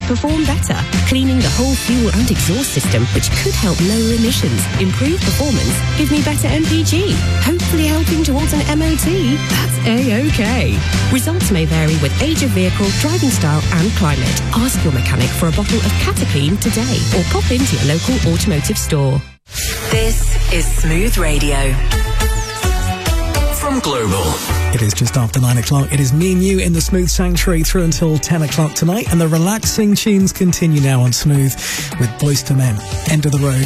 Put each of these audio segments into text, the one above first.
perform better, cleaning the whole fuel and exhaust system, which could help lower emissions, improve performance, give me better MPG, hopefully helping towards an MOT. That's A-OK. Results may vary with age of vehicle, driving style and climate. Ask your mechanic for a bottle of Cataclean today or pop into your local automotive store. This is Smooth Radio. From Global. It is just after 9 o'clock. It is me and you in the Smooth Sanctuary through until 10 o'clock tonight. And the relaxing tunes continue now on Smooth with Boyz II Men. End of the road.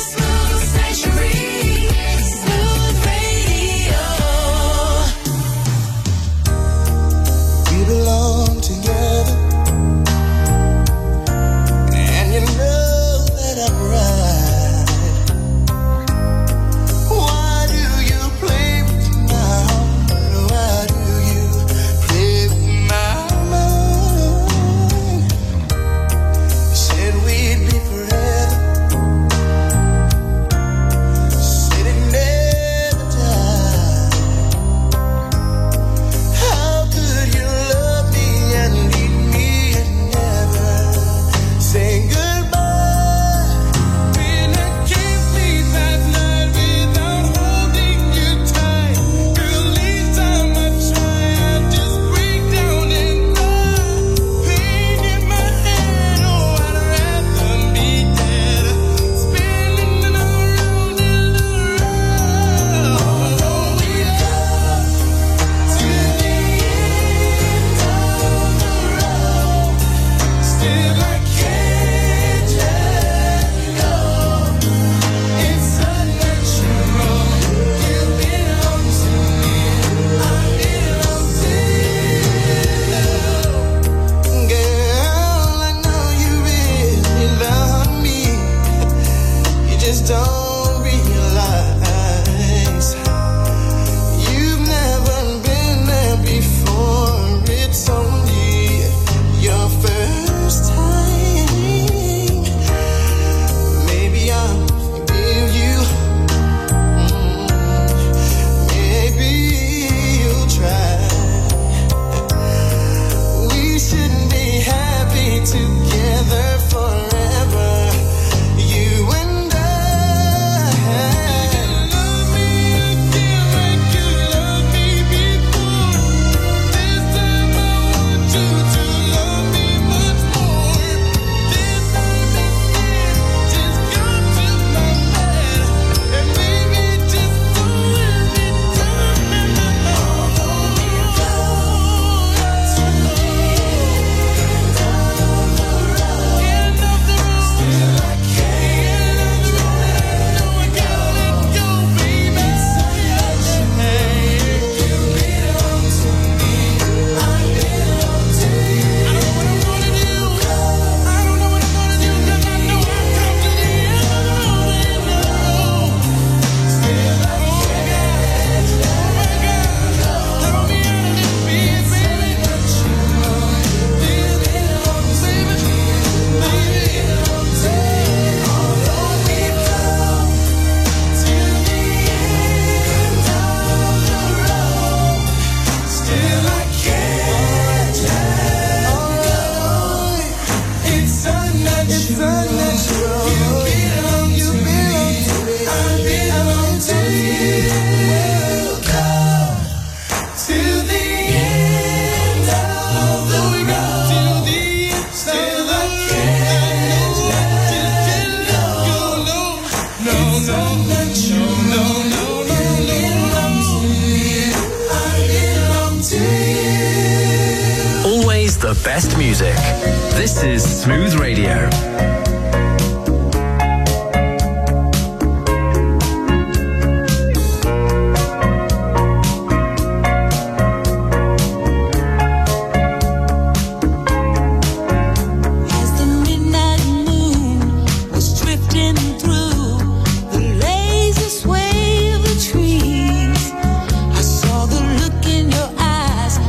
The best music. This is Smooth Radio.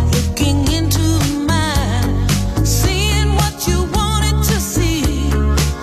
Seeing what you wanted to see.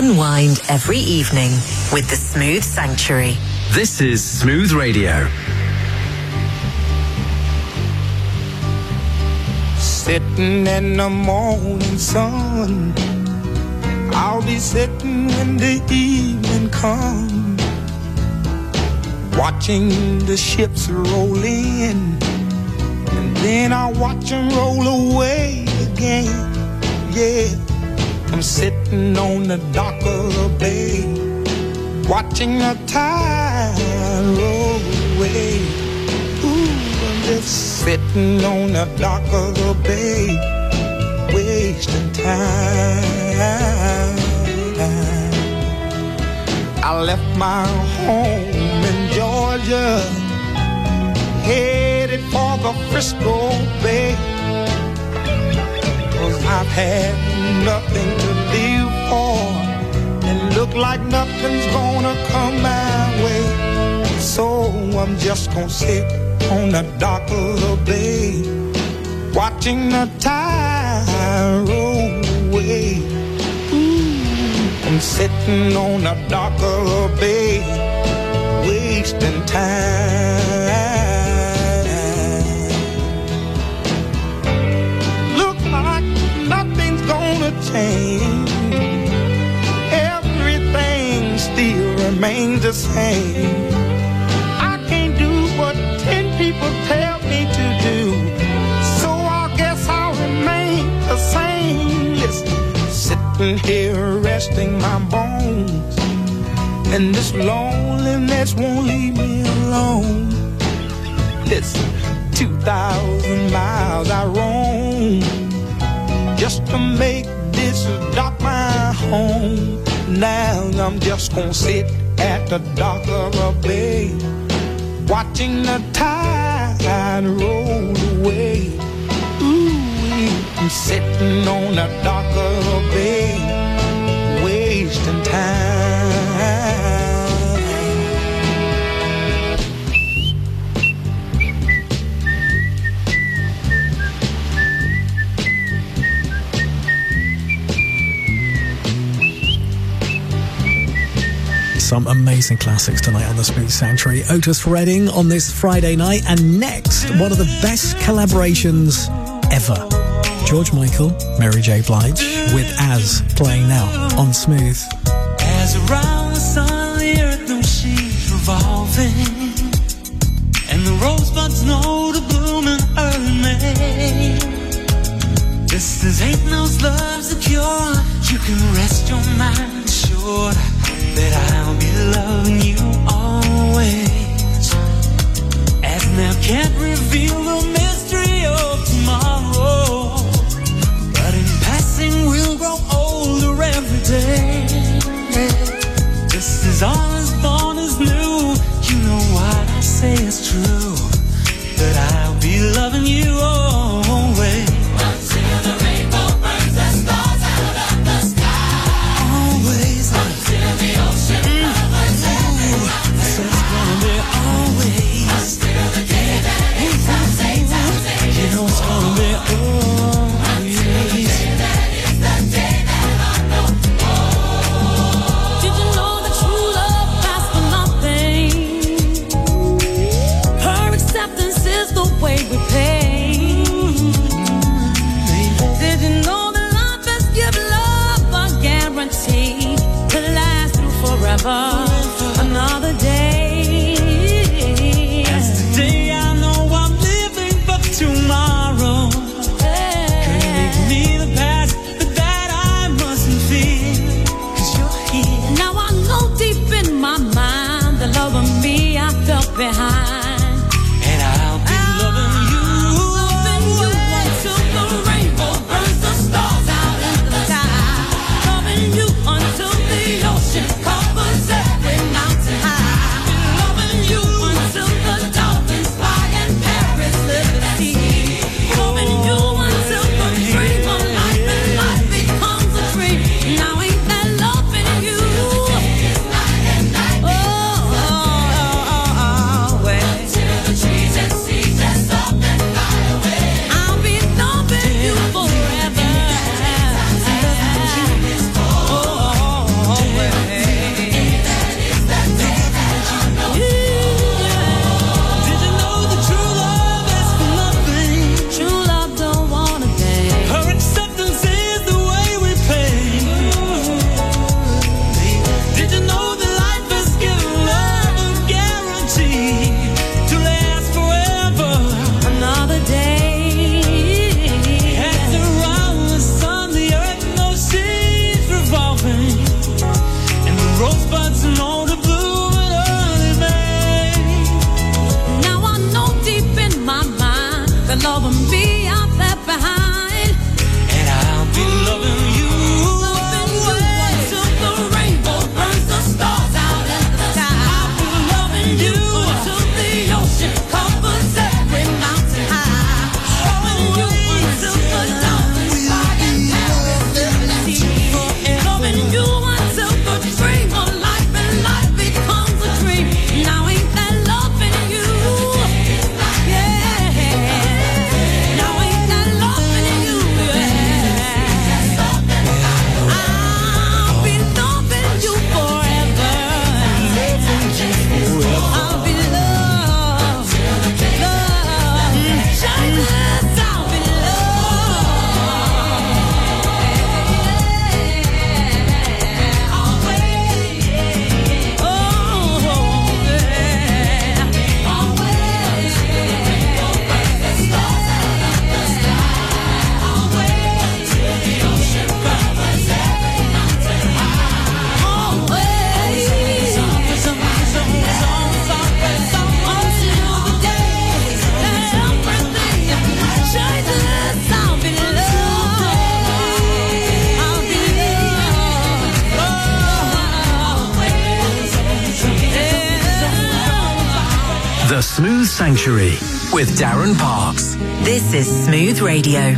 Unwind every evening with the Smooth Sanctuary. This is Smooth Radio. Sitting in the morning sun, I'll be sitting when the evening comes, watching the ships roll in, and then I'll watch them roll away again. Yeah, I'm sitting on the dock of the bay, watching the tide roll away. Ooh, I'm just sitting on the dock of the bay, wasting time. I left my home in Georgia, headed for the Frisco Bay, 'cause I've had nothing to live for, and look like nothing's gonna come my way. So I'm just gonna sit on the dock of the bay, watching the tide roll away. Ooh, I'm sitting on the dock of the bay, wasting time. Look like nothing's gonna change, everything still remains the same. I can't do what 10 people tell me to do, so I guess I'll remain the same. Listen, sitting here resting my bones, and this loneliness won't leave me alone. Listen, 2,000 miles I roam just to make this dock my home. Now I'm just gonna sit at the dock of the bay, watching the tide roll away. Ooh, I'm sitting on the dock of the bay, wasting time. Some amazing classics tonight on the Smooth Sanctuary. Otis Redding on this Friday night, and next, one of the best collaborations ever. George Michael, Mary J. Blige, with Az playing now on Smooth. As around the sun, the earth knows she's revolving, and the rosebuds know to bloom in early May. This is ain't no love's a cure. You can rest your mind assured that I'll be loving you always. As now can't reveal the mystery of tomorrow, but in passing we'll grow older every day. This is all as born as new. You know what I say is true, that I'll be loving you always. Until the rainbow burns the stars out of the sky. Always. Until the ocean covers every mountain. So it's gonna be always. Until the day that it times 8 times 8. You know it's gonna be always. Until the day that is the day that I know. Did you know that true love lasts for nothing? Her acceptance is the way we pay. Did you know that love has given love a guarantee to last through forever? Another day. The Smooth Sanctuary with Darren Parks. This is Smooth Radio.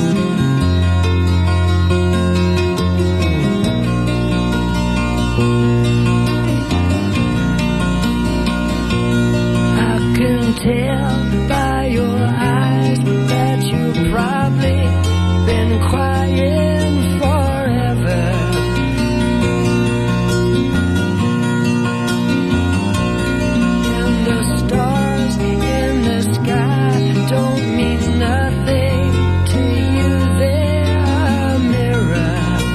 Tell by your eyes that you've probably been crying forever. And the stars in the sky don't mean nothing to you. They're a mirror.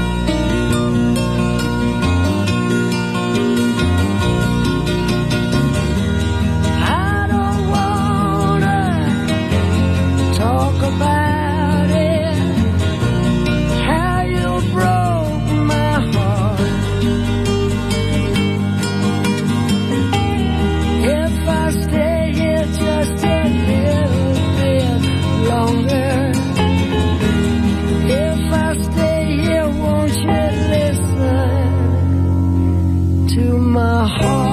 About it, how you broke my heart. If I stay here just a little bit longer, if I stay here, won't you listen to my heart?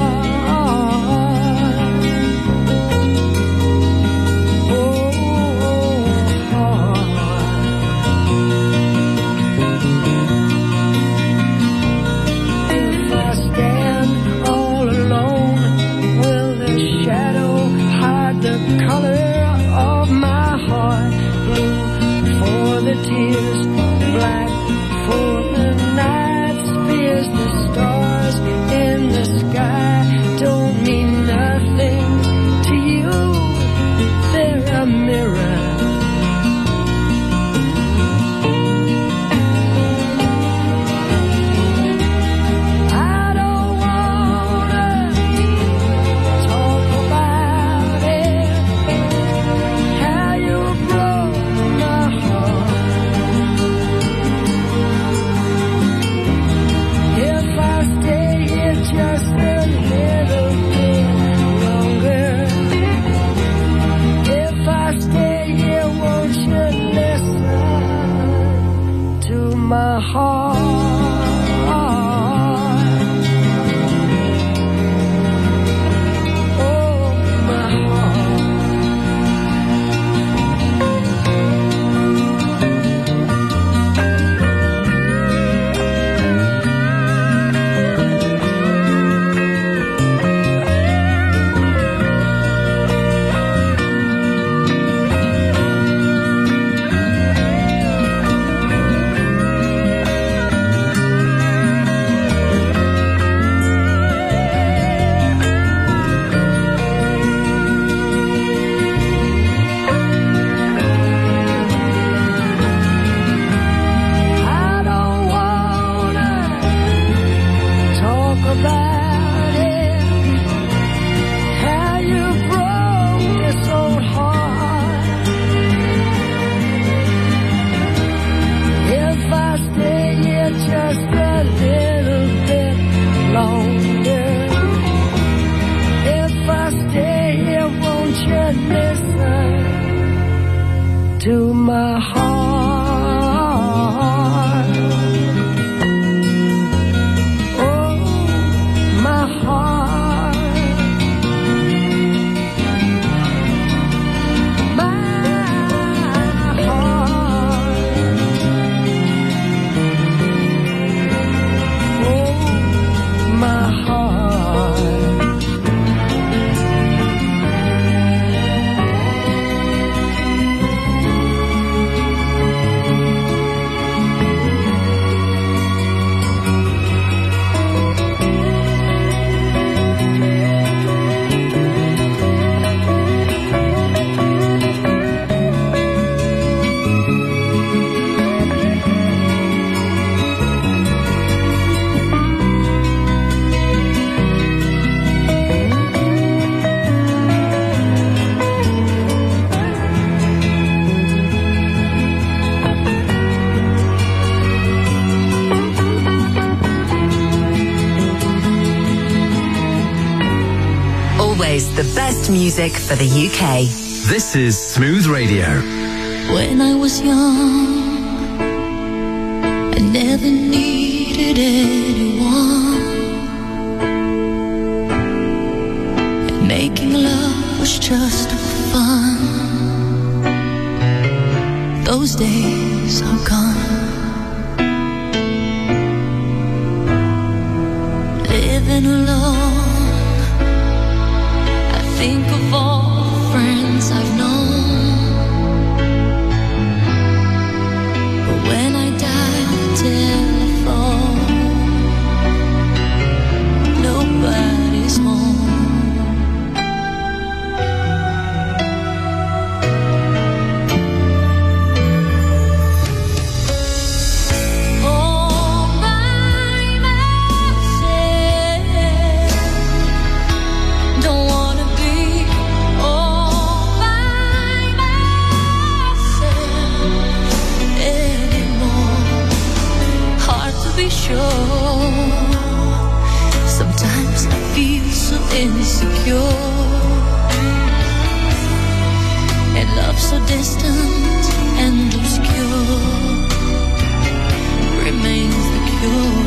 Tears, black for the night spears, the stars in the sky don't mean nothing to you. They're a mirror. I don't wanna talk about it, how you broke my heart. Just a little bit longer. If I stay here, won't you listen to my heart? Oh, my heart. To my heart, oh, my heart, my heart, oh, my heart. The best music for the UK. This is Smooth Radio. When I was young, I never needed anyone. Making love was just fun. Those days are gone. Living alone, I think of all the friends I've known. But when I dial the telephone, nobody's home. Sometimes I feel so insecure, and love so distant and obscure remains the cure.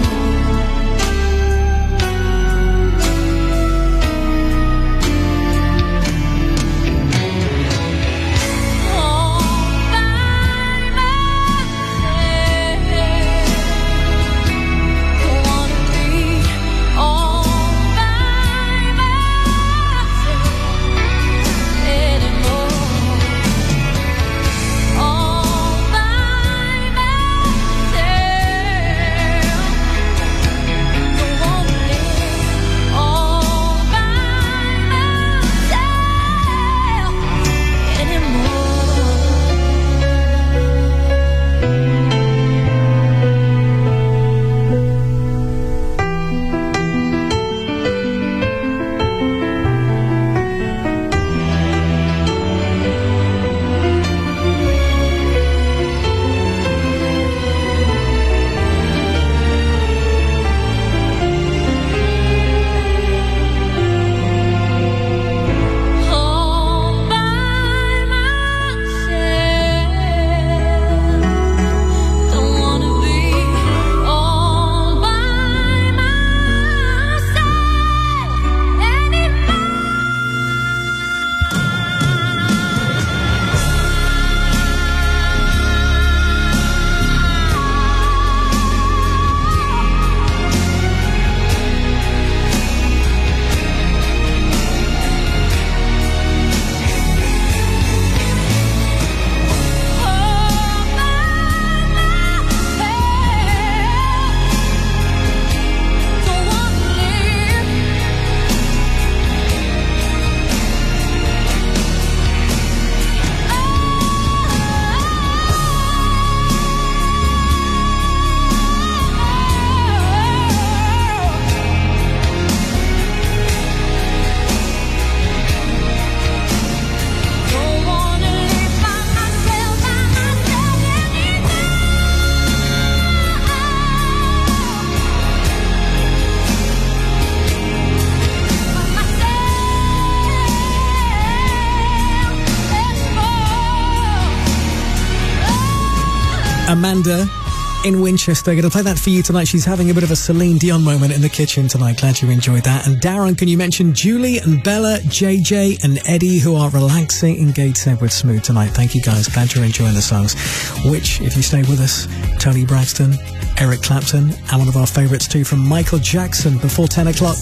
Amanda in Winchester. Going to play that for you tonight. She's having a bit of a Celine Dion moment in the kitchen tonight. Glad you enjoyed that. And Darren, can you mention Julie and Bella, JJ and Eddie, who are relaxing in Gateshead with Smooth tonight? Thank you guys. Glad you're enjoying the songs. Which, if you stay with us, Tony Braxton, Eric Clapton, and one of our favourites too from Michael Jackson before 10 o'clock.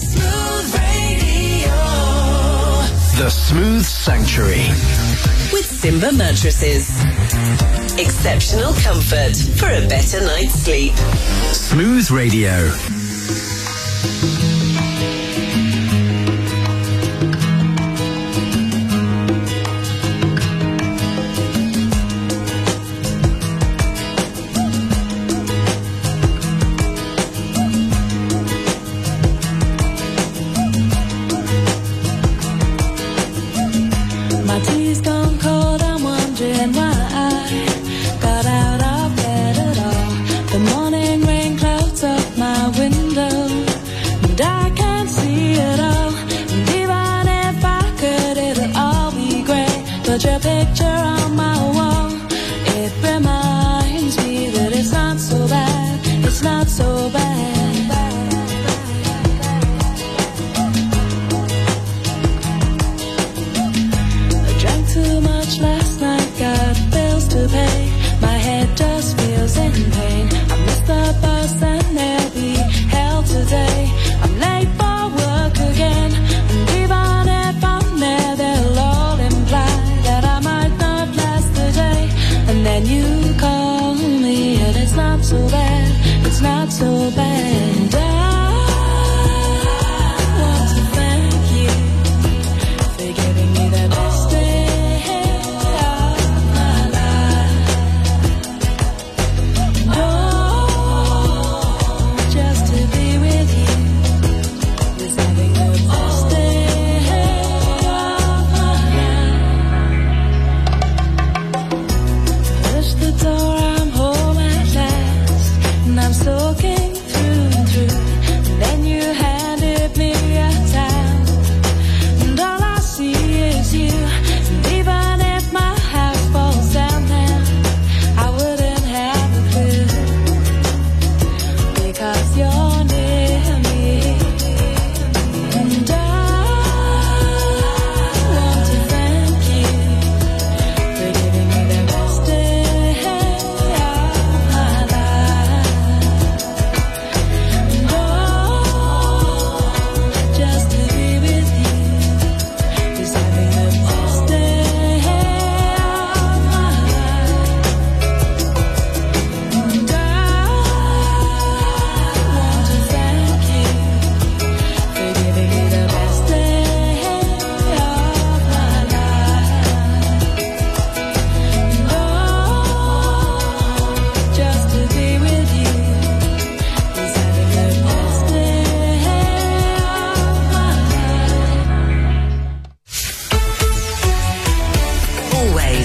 The Smooth Sanctuary. With Simba Mattresses. Exceptional comfort for a better night's sleep. Smooth Radio. My tea's gone cold, I'm wondering why I got out of bed at all. The morning rain clouds up my window, and I can't see it all. And even if I could, it'll all be great. But your picture on my wall, it reminds me that it's not so bad. It's not so bad.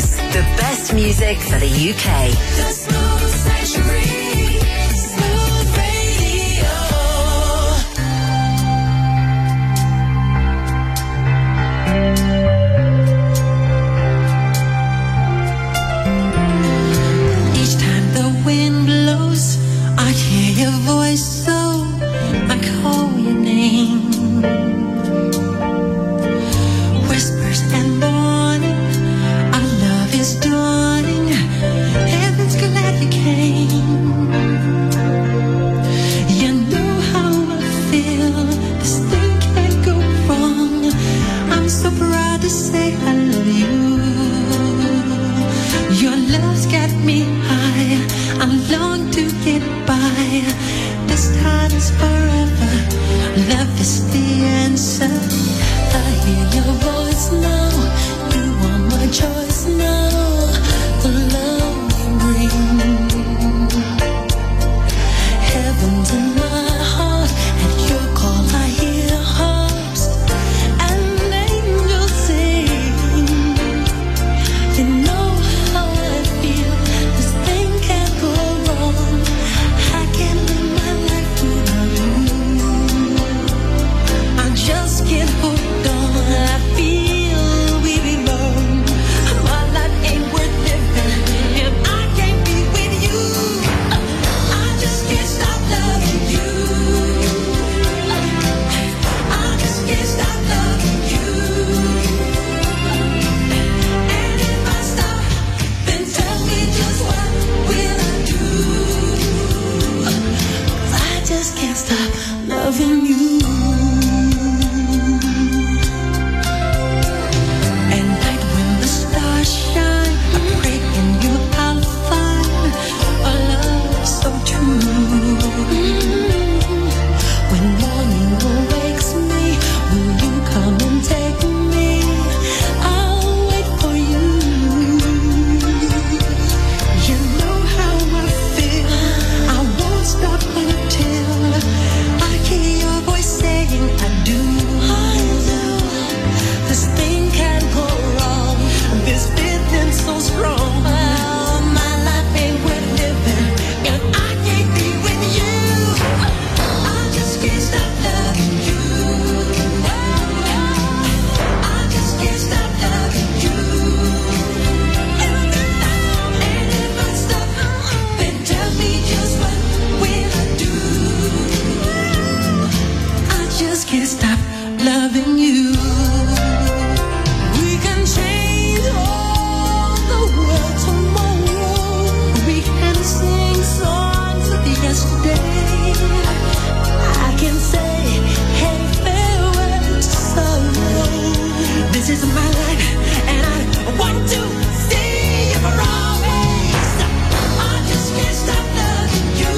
Blues, the best music for the UK. The Smooth Sanctuary, Smooth Radio. Each time the wind blows, I hear your voice, so I call your name. Whispers and morning, our love is dawning. Heaven's glad you came. You know how I feel. This thing can't go wrong. I'm so proud to say I love you. Your love's got me high. I long to get by. This time is forever. Love is the answer. I hear your voice now. You are my choice now. The love you bring. Heaven's in my heart. At your call I hear harps and angels sing. You know how I feel. This thing can't go wrong. I can't live my life without you. I just can't hold on. I feel we belong. My life ain't worth living if I can't be with you. I just can't stop loving you. I just can't stop loving you. And if I stop, then tell me just what will I do? 'Cause I just can't stop loving you. At night when the stars shine, I pray in you I'll find a love so true. When morning awakes me, will you come and take me? I'll wait for you. You know how I feel. I won't stop until I hear your voice saying I do. This thing can't go wrong. This feeling so strong. Oh, my life ain't worth living if I can't be with you. I just can't stop loving you. I just can't stop loving you. And if I stop, then tell me just what will I do? I just can't stop loving you. We can change all the world tomorrow. We can sing songs of yesterday. I can say, hey, farewell to sorrow. This is my life, and I want to see you for always. I just can't stop loving you.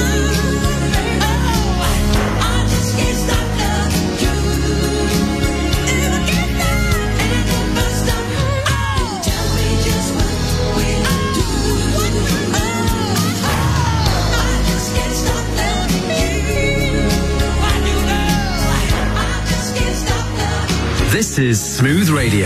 Oh, I just can't stop loving you. If I can't stop, and if I stop, oh, tell me just what will I do? Oh, I just can't stop loving you. I do know. I just can't stop loving you. This is Smooth Radio.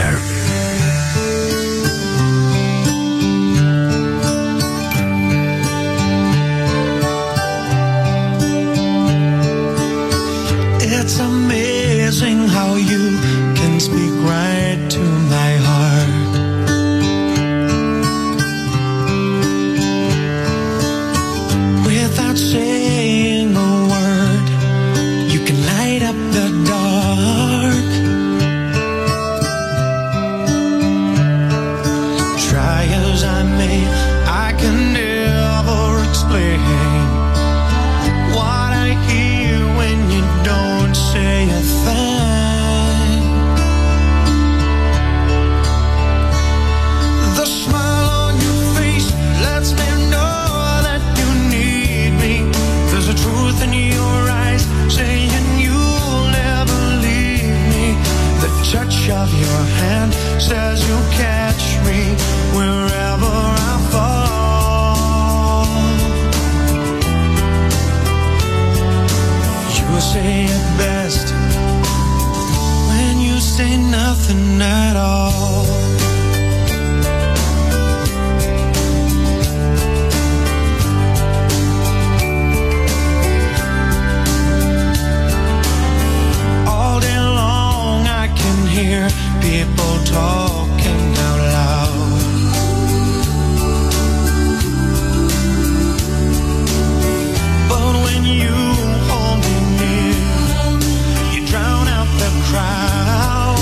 It's amazing how you can speak right to my heart. Without saying a word, you can light up the dark. Try as I may, I can never explain what I hear when you don't say a thing. The smile on your face lets me know that you need me. There's a truth in your eyes saying you'll never leave me. The touch of your hand says you'll catch me wherever I fall. You say it best when you say nothing at all. talking out loud. But when you hold me near, you drown out the crowd.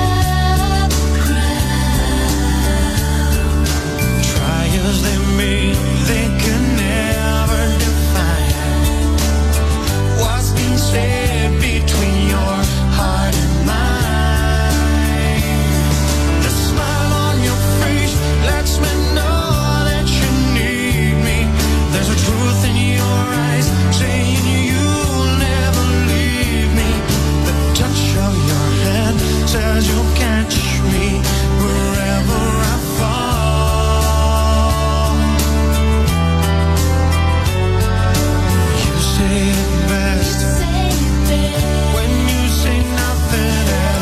Try as they may, they can never define what's been said between your heart and mine. The smile on your face lets me know that you need me. There's a truth in your eyes saying you'll never leave me. The touch of your hand says you'll catch me wherever I fall. You say it best when you say nothing at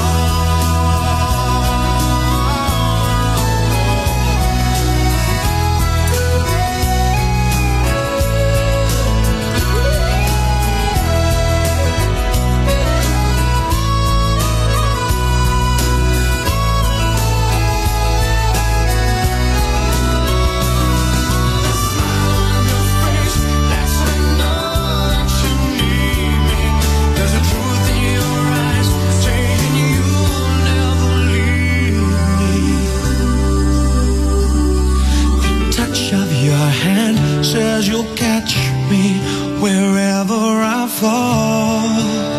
says you'll catch me wherever I fall.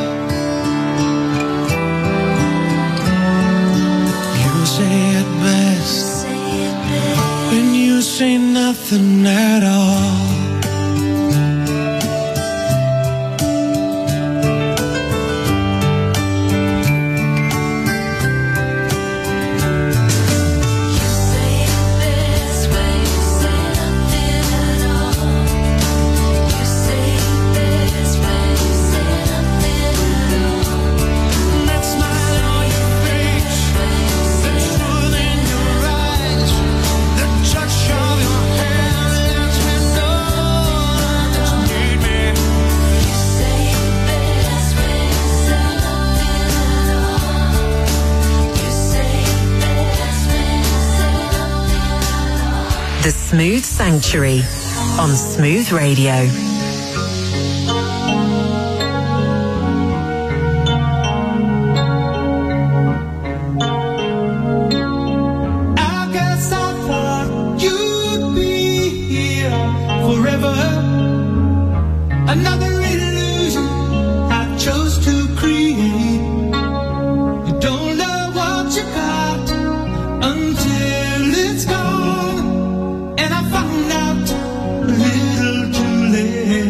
You say it best when you say nothing at all. The Smooth Sanctuary on Smooth Radio. I guess I thought you'd be here forever. Another illusion I chose to create. You don't know what you got until it's gone. And I found out a little too late.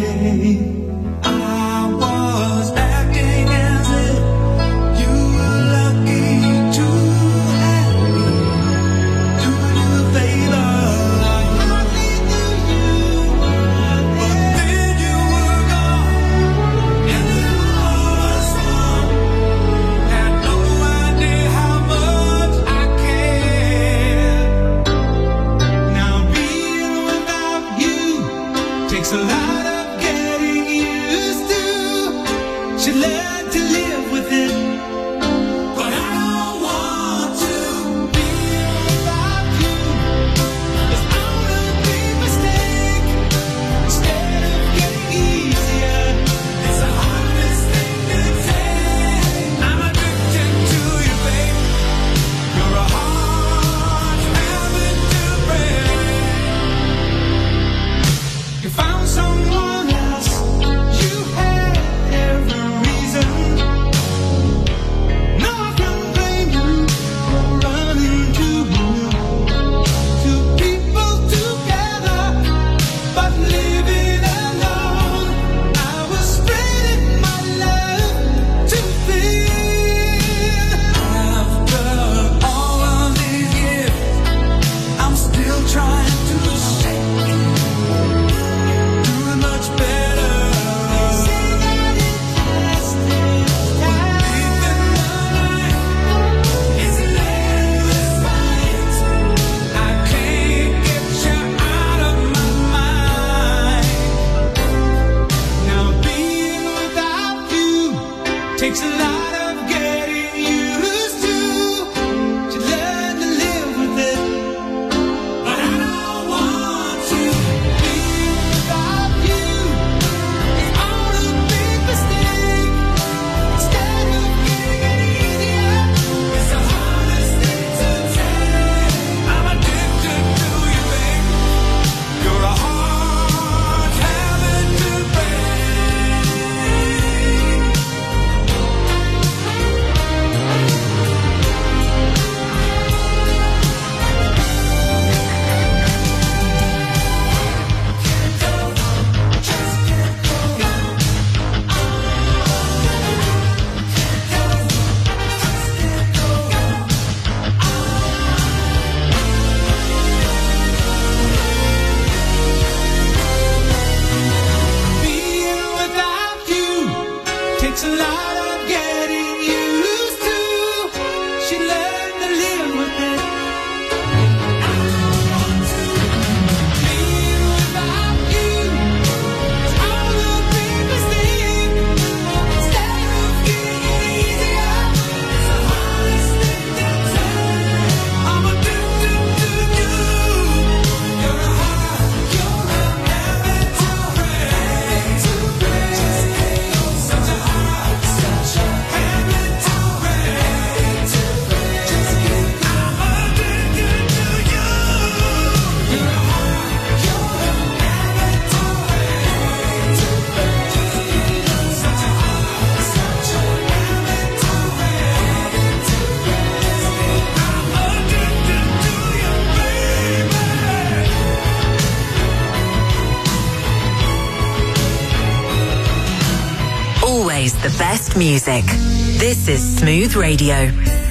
best music. This is Smooth Radio.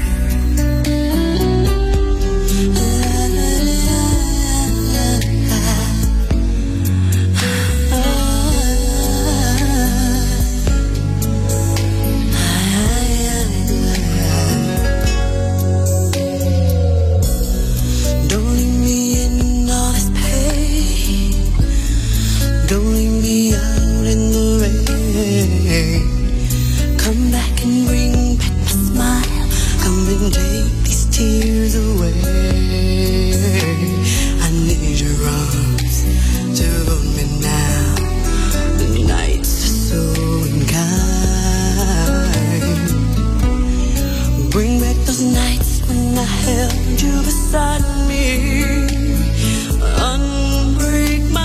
Come back and bring back my smile. Come and take these tears away. I need your arms to hold me now. The nights are so unkind. Bring back those nights when I held you beside me. Unbreak my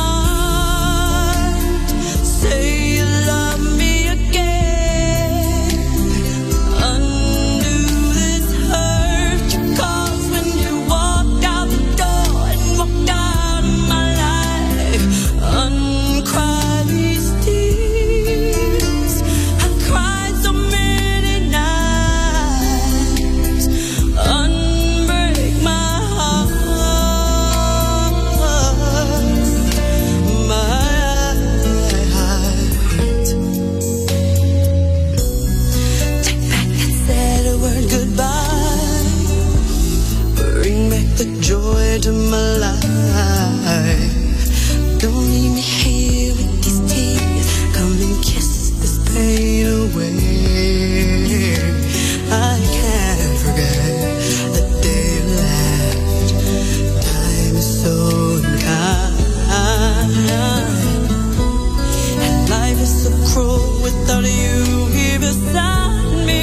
heart. Say you love me again. Undo this hurt you caused when you walked out the door and walked out of my life. Uncry these tears. I've cried so many nights. Unbreak my heart. My heart. Take back that sad word goodbye. Bring back the joy to my life. Don't leave me here with these tears. Come and kiss this pain away. I can't forget the day you left. Time is so unkind. And life is so cruel without you here beside me.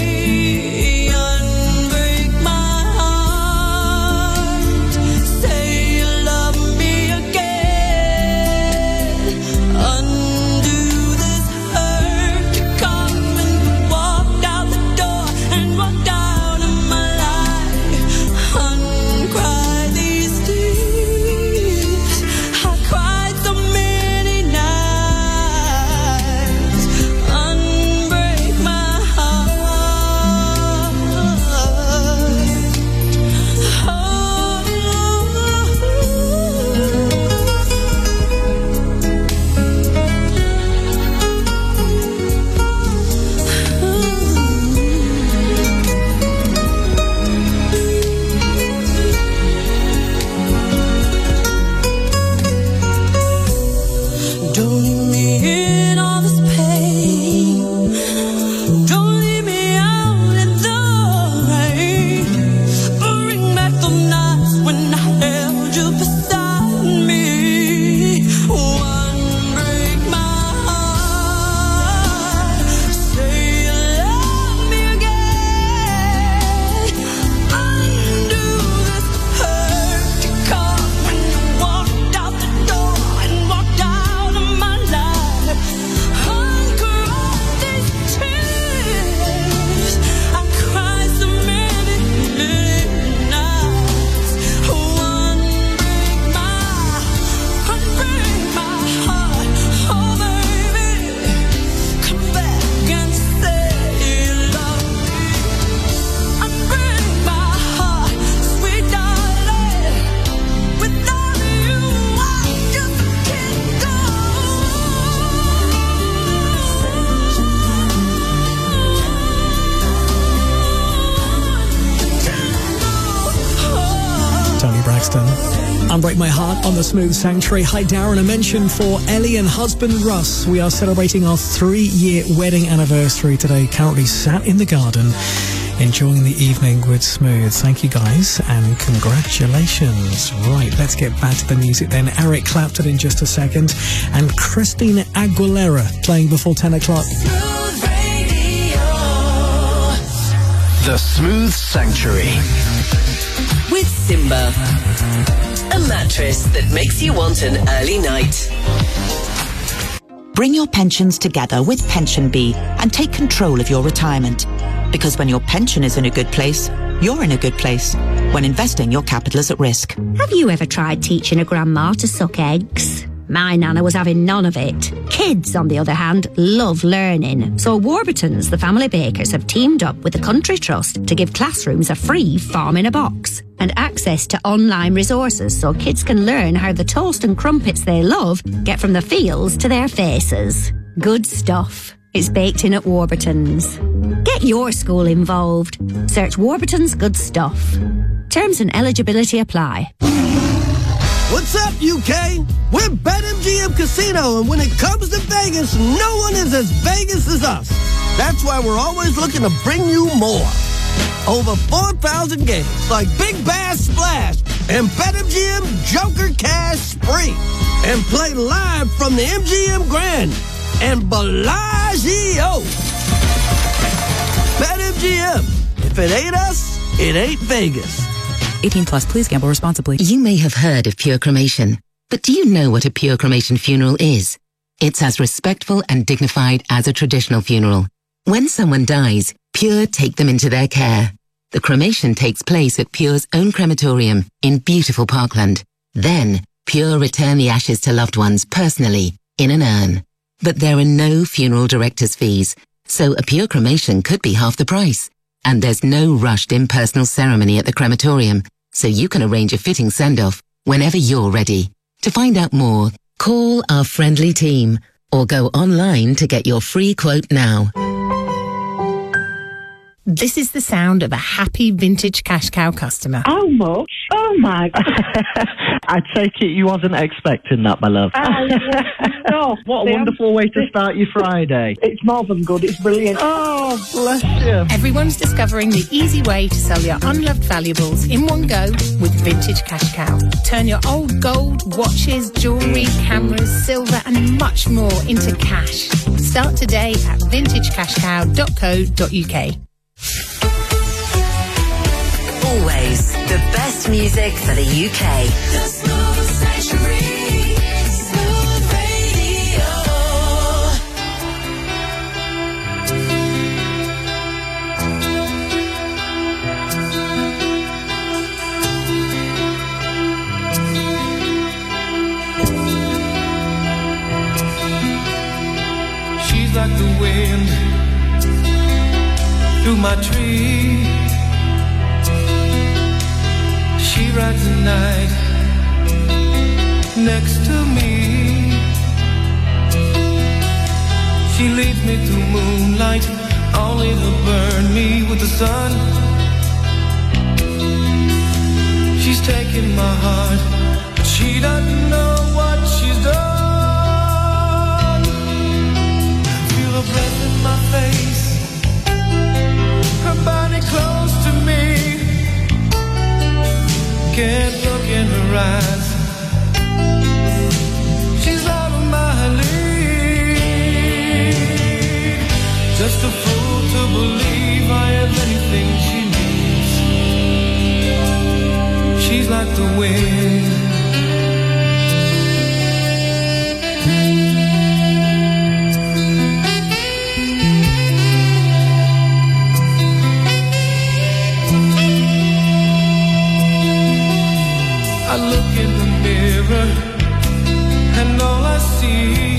Unbreak my heart. Say you love me again. Undo this hurt you caused when you walked out the door and walked out of my life. Uncry these tears. I cried so many nights. Unbreak my heart. Don't leave me in all this pain. Don't leave me out in the rain. Bring back the nights when I held you beside me. Unbreak my heart. Say you love me again. Undo this hurt you caused when you walked out the door and walked out of my life. Uncry these tears. I cried so many nights. Unbreak my heart. Oh baby, come back and say you love me. Unbreak my heart, sweet darling. Without you, I just can't go. Tony Braxton. Unbreak My Heart on the Smooth Sanctuary. Hi Darren, a mention for Ellie and husband Russ. We are celebrating our 3-year wedding anniversary today. Currently sat in the garden enjoying the evening with Smooth. Thank you guys and congratulations. Right, let's get back to the music then. Eric Clapton in just a second and Christina Aguilera playing before 10 o'clock. The Smooth Sanctuary. With Simba, a mattress that makes you want an early night. Bring your pensions together with PensionBee and take control of your retirement. Because when your pension is in a good place, you're in a good place. When investing, your capital is at risk. Have you ever tried teaching a grandma to suck eggs? My nana was having none of it. Kids, on the other hand, love learning. So Warburton's, the family bakers, have teamed up with the Country Trust to give classrooms a free farm in a box and access to online resources so kids can learn how the toast and crumpets they love get from the fields to their faces. Good stuff. It's baked in at Warburton's. Get your school involved. Search Warburton's Good Stuff. Terms and eligibility apply. What's up, UK? We're BetMGM Casino, and when it comes to Vegas, no one is as Vegas as us. That's why we're always looking to bring you more. Over 4,000 games like Big Bass Splash and BetMGM Joker Cash Spree. And play live from the MGM Grand and Bellagio. BetMGM. If it ain't us, it ain't Vegas. 18 plus, please gamble responsibly. You may have heard of pure cremation, but do you know what a pure cremation funeral is? It's as respectful and dignified as a traditional funeral. When someone dies, Pure take them into their care. The cremation takes place at Pure's own crematorium in beautiful Parkland. Then, Pure return the ashes to loved ones personally, in an urn. But there are no funeral director's fees, so a pure cremation could be half the price. And there's no rushed impersonal ceremony at the crematorium, so you can arrange a fitting send-off whenever you're ready. To find out more, call our friendly team or go online to get your free quote now. This is the sound of a happy vintage cash cow customer. How much? Oh my God. I take it you wasn't expecting that, my love. No. What a wonderful way to start your Friday. It's more than good. It's brilliant. Oh, bless you. Everyone's discovering the easy way to sell your unloved valuables in one go with Vintage Cash Cow. Turn your old gold, watches, jewellery, cameras, silver and much more into cash. Start today at vintagecashcow.co.uk. Always the best music for the UK. The Smooth Sanctuary, Smooth Radio. She's like the wind through my tree. She rides the night next to me. She leads me through moonlight, only to burn me with the sun. She's taking my heart, but she doesn't know what she's done. Feel her breath in my face, her body close to me. Can't look in her eyes. She's out of my league. Just a fool to believe I have anything she needs. She's like the wind. I look in the mirror and all I see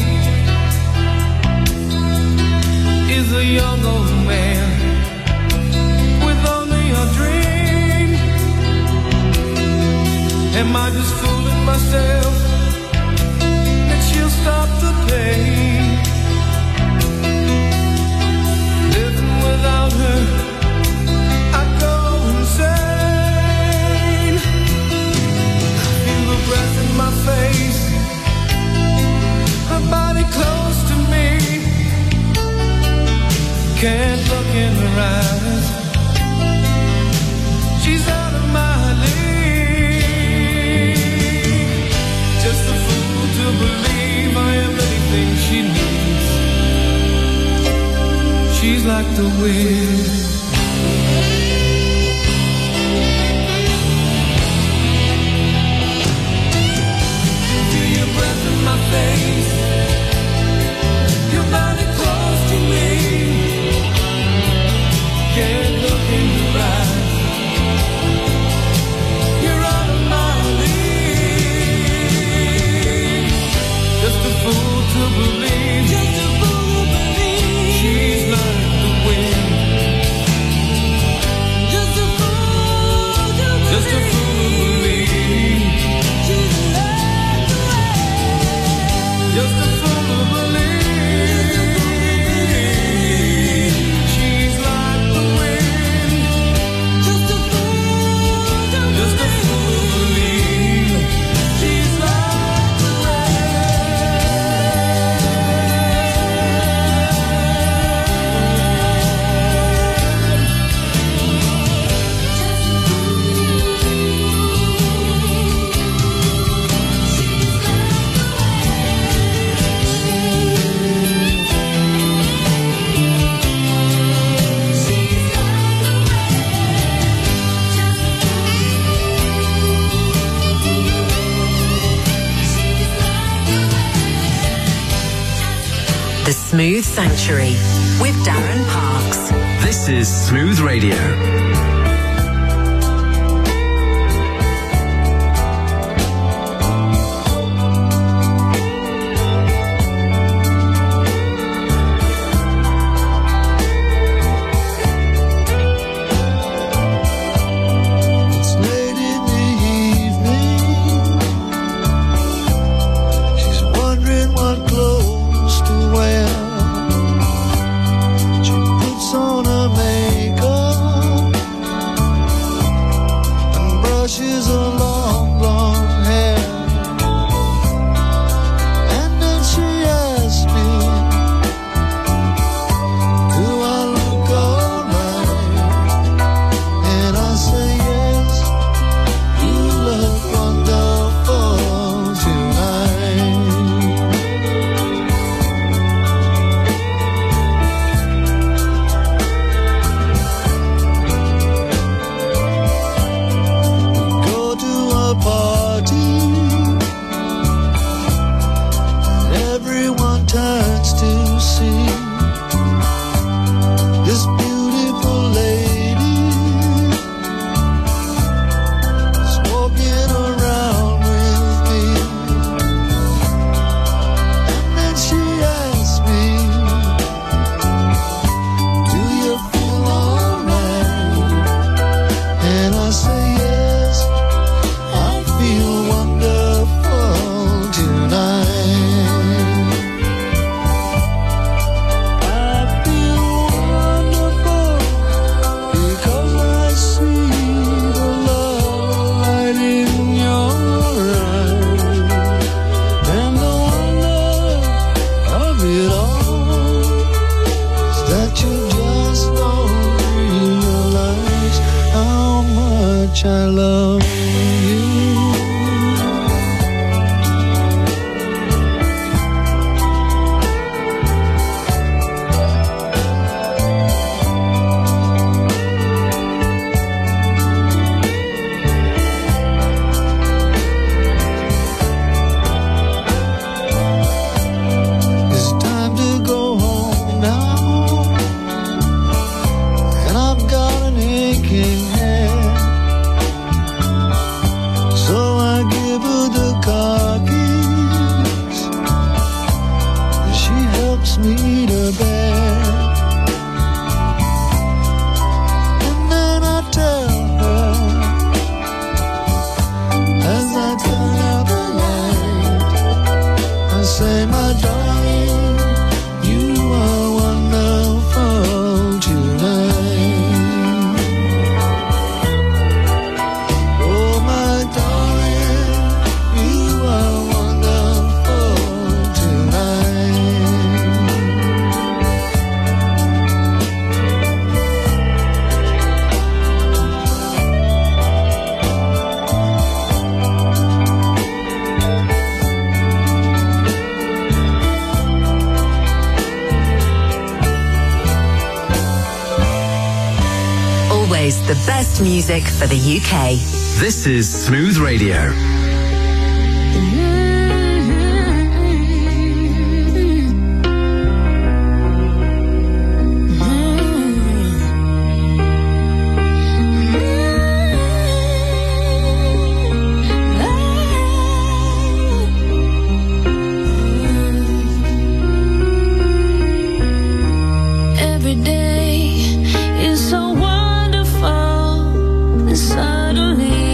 is a young old man with only a dream. Am I just fooling myself that she'll stop the pain? Living without her, I go insane. Breath in my face, her body close to me. Can't look in her eyes. She's out of my league. Just a fool to believe I am anything she needs. She's like the wind. My face, your body close to me. Can't look in your eyes. You're out of my league. Just a fool who believes. Just a fool who believes. She's like the wind. Just a fool who believes. She's like the The Smooth Sanctuary with Darren Parks. This is Smooth Radio. It's late in the evening. She's wondering what clothes to wear. She puts on her makeup and brushes her long blonde hair. And then she asks me, do I look alright? And I say yes, you look wonderful tonight. Go to a party and everyone turns to see this beautiful lady is walking around with me. And then she asks me, do you feel alright? And I say yes, I feel wonderful tonight. I feel wonderful because I see the love light in your eyes. And the wonder of it all is that you just don't realize how much I love you. It's time to go home now, and I've got an aching head. So I give her the car keys, and she helps me to bed. And then I tell her, as I turn out the light, I say, my darling, you are wonderful tonight. Oh, my darling, you are wonderful tonight. Always the best music for the UK. This is Smooth Radio. Every day is so wonderful, and suddenly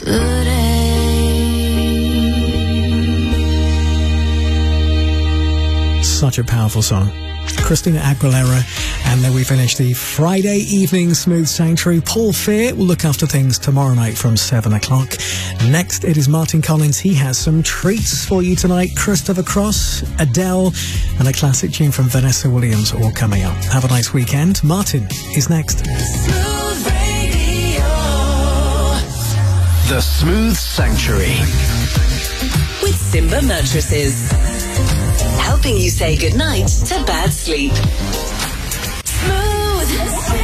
Such a powerful song. Christina Aguilera. And then we finish the Friday evening Smooth Sanctuary. Paul Fear will look after things tomorrow night from 7 o'clock. Next, it is Martin Collins. He has some treats for you tonight. Christopher Cross, Adele, and a classic tune from Vanessa Williams all coming up. Have a nice weekend. Martin is next. The Smooth Sanctuary. With Simba Mattresses. Helping you say goodnight to bad sleep. Smooth.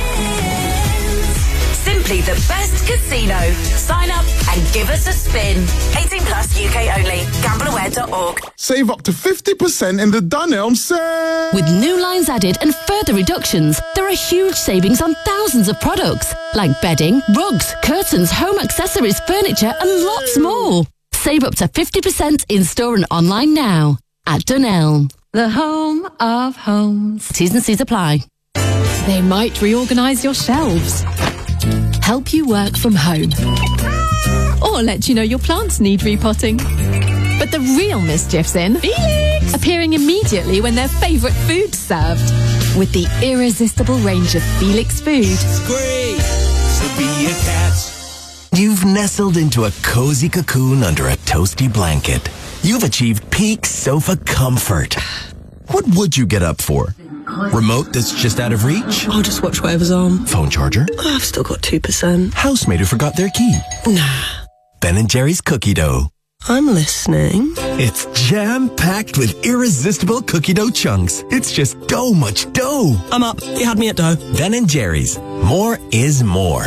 Simply the best casino. Sign up and give us a spin. 18 plus UK only. Gambleaware.org. Save up to 50% in the Dunelm sale. With new lines added and further reductions, there are huge savings on thousands of products like bedding, rugs, curtains, home accessories, furniture and lots more. Save up to 50% in store and online now at Dunelm. The home of homes. T's and C's apply. They might reorganise your shelves, help you work from home, or let you know your plants need repotting. But the real mischief's in Felix, appearing immediately when their favourite food's served. With the irresistible range of Felix food. It's great to be a cat. You've nestled into a cozy cocoon under a toasty blanket. You've achieved peak sofa comfort. What would you get up for? Remote that's just out of reach? I'll just watch whatever's on. Phone charger? Oh, I've still got 2%. Housemate who forgot their key? Nah. Ben & Jerry's cookie dough. I'm listening. It's jam-packed with irresistible cookie dough chunks. It's just dough much dough. I'm up. You had me at dough. Ben & Jerry's. More is more.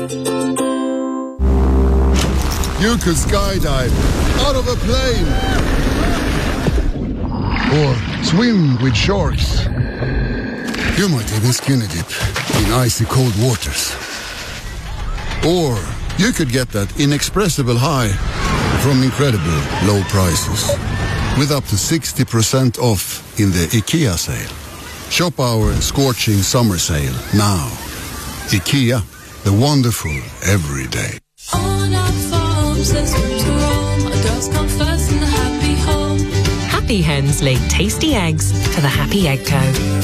You could skydive out of a plane or swim with sharks. You might even skinny dip in icy cold waters. Or you could get that inexpressible high from incredible low prices with up to 60% off in the IKEA sale. Shop our scorching summer sale now. IKEA, the wonderful everyday. On our farms, there's room to roam. Our girls come first in the happy home. Happy Hens lay tasty eggs for the Happy Egg Co.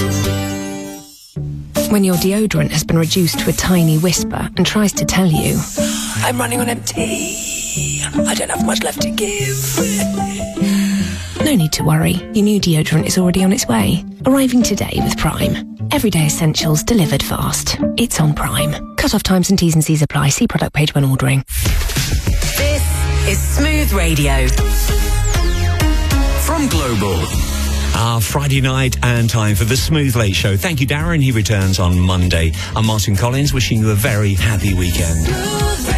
When your deodorant has been reduced to a tiny whisper and tries to tell you, I'm running on empty. I don't have much left to give. no need to worry. Your new deodorant is already on its way. Arriving today with Prime. Everyday essentials delivered fast. It's on Prime. Cut-off times and T's and C's apply. See product page when ordering. This is Smooth Radio. From Global. Our Friday night and time for the Smooth Late Show. Thank you, Darren. He returns on Monday. I'm Martin Collins, wishing you a very happy weekend.